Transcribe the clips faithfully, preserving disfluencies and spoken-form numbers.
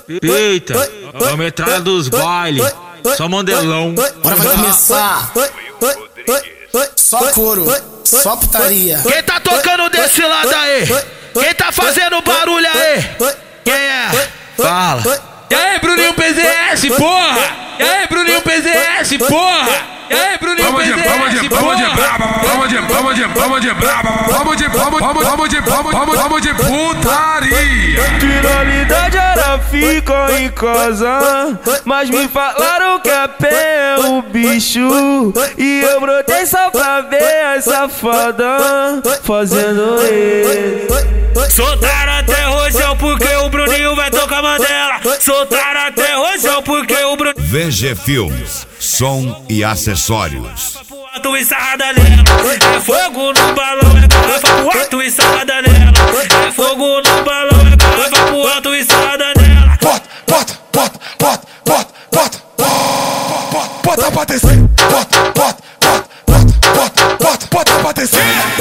Eita, a metralha dos bailes, só mandelão. Agora vai começar. Só couro, só putaria. Quem tá tocando desse lado aí? Quem tá fazendo barulho aí? Quem é? Fala. E aí, Bruninho P Z S, porra! E aí, Bruninho P Z S, porra! E aí, Bruninho P Z S, porra! Vamos de braba, vamos de, vamos de, vamos de braba, vamos de, vamos, vamos, vamos de, vamos, vamos, vamos de putaria. Finalidade era ficar em casa, mas me falaram que a pé é o bicho. E eu brotei só pra ver a safada fazendo isso. Soltaram até rojão porque o Bruninho vai tocar Mandela. Soltaram até rojão porque o Bruninho. V G Filmes, som e acessórios. Alto e sarrada nela. É fogo no balão, é garrafa pro alto e sarrada nela. É fogo no balão, é garrafa pro alto e sarrada nela. Bota, bota, bota, bota, bota, bota, bota, bota pra descer. Bota, bota, bota, bota, bota, bota, bota pra descer.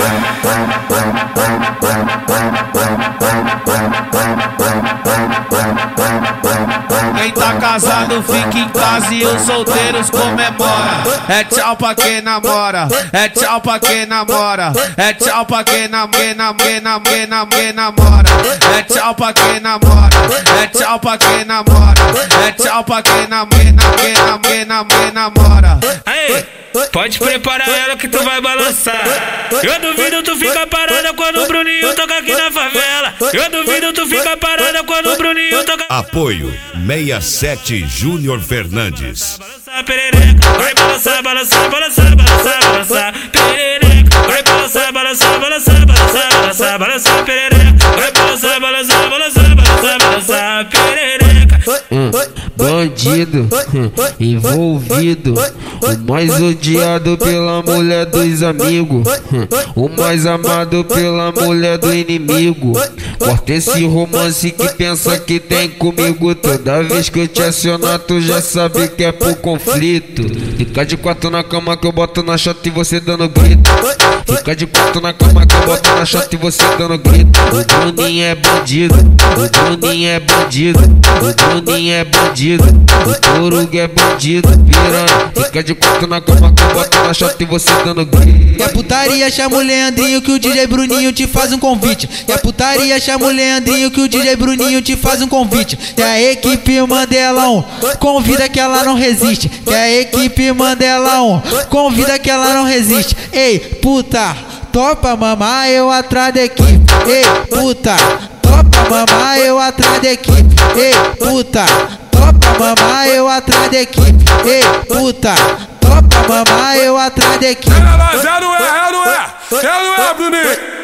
Quem tá casado fica em casa e os solteiros comemora. É tchau pra quem namora, é tchau pra quem namora, é tchau pra quem namora, namora, namora, namora. É tchau pra quem namora, é tchau pra quem namora, é tchau pra quem namora, namora, namora, namora. Aí, pode preparar ela que tu vai balançar. Eu duvido tu fica parada quando o Bruninho toca aqui na favela. Eu duvido tu fica parada quando o Bruninho toca. Apoio sessenta e sete Júnior Fernandes. Balançar perereca, vai balançar, balançar, balançar, balançar, balançar perereca. Vai balançar, balançar, balançar, balançar, balançar, balançar perereca. Vai balançar, balançar, balançar, balançar, balançar perereca. Hum, bandido, hum, envolvido, o mais odiado pela mulher dos amigos, hum, o mais amado pela mulher do inimigo. Corta esse romance que pensa que tem comigo. Toda vez que eu te acionar, tu já sabe que é por conflito. Fica de quatro na cama que eu boto na chota e você dando grito. Fica de quatro na cama que eu boto na chota e você dando grito. O Bruninho é bandido, o Bruninho é bandido, o Bruninho é bandido, o Coruga é bandido, piranha. Fica de quatro na cama que eu boto na chota e você dando grito. E a putaria chama o Leandrinho que o D J Bruninho te faz um convite. E a putaria chama o Leandrinho que o D J Bruninho te faz um convite. E a equipe Mandelão convida que ela não resiste. E a equipe Mandelão convida que ela não resiste. Ei, puta, topa mamar eu atrás da equipe. Ei, puta, topa mamar eu atrás da equipe. Ei, puta, topa mamar eu atrás da equipe. Ei, puta, topa mamar eu atrás da equipe. Ela mas é, não é, é, não é, é, não é, Bruninho.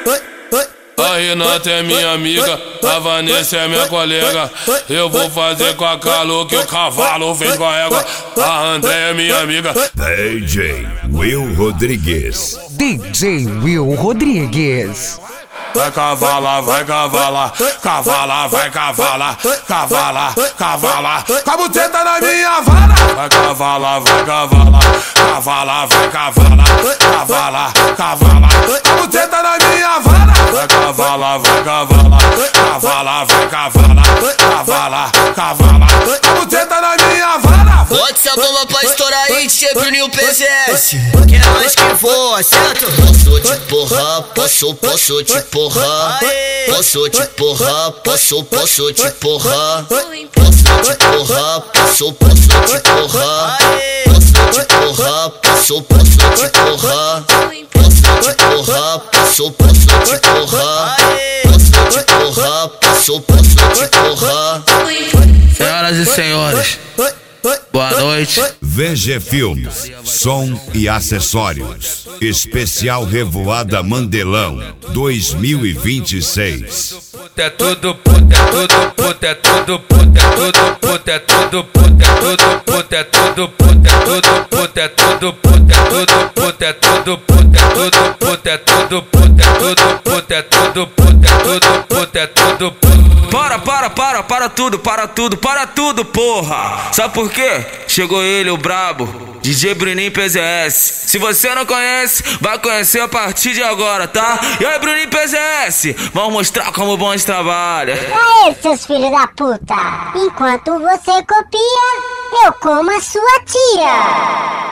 A Renata é minha amiga, a Vanessa é minha colega. Eu vou fazer com a Calu que o cavalo fez com a égua. A André é minha amiga. D J Will Rodrigues. D J Will Rodrigues. Vai cavalar, vai cavalar, cavala, vai cavalar, cavala, cavala, com a buceta na minha vara. Vai cavalar, vai cavalar, cavala, vai cavalar, cavala, cavala, com a buceta na minha vara. Vai cavalar, vai cavalar, cavala, vai cavalar, cavala, cavala, com a buceta na minha vara. Bota essa bomba pra estourar aí, D J Bruninho P Z S. Que é mais que voa, certo? Posso te porra, posso, posso te porra. Posso te porra, posso, posso te porra. Posso te porra, posso, posso te porra. Posso te porra, posso, posso te porra. Posso te porra, posso, posso te porra. Posso te porra, posso, posso te porra. Senhoras e senhores, boa noite. V G Filmes, som e acessórios. Especial Revoada Mandelão dois mil e vinte e seis. É tudo puta, é tudo puta, é tudo puta, é tudo puta, é tudo puta, é tudo puta, é tudo puta, é tudo puta, é tudo puta, é tudo puta, é tudo puta, é tudo puta, é tudo puta, é tudo puta, é tudo puta, é tudo puta, é tudo puta. Para, para, para, para tudo, para tudo, para tudo, porra! Sabe por quê? Chegou ele, o brabo. D J Bruninho P Z S. Se você não conhece, vai conhecer a partir de agora, tá? E aí, Bruninho P Z S, vamos mostrar como o bonde trabalha. Aê, seus filhos da puta! Enquanto você copia, eu como a sua tia.